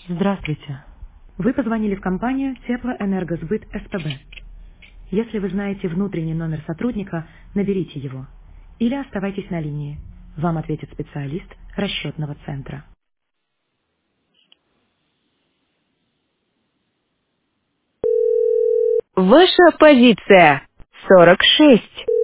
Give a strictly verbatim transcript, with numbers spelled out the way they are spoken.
Здравствуйте. Вы позвонили в компанию Теплоэнергосбыт СПБ. Если вы знаете внутренний номер сотрудника, наберите его. Или оставайтесь на линии. Вам ответит специалист расчетного центра. Ваша позиция сорок шесть.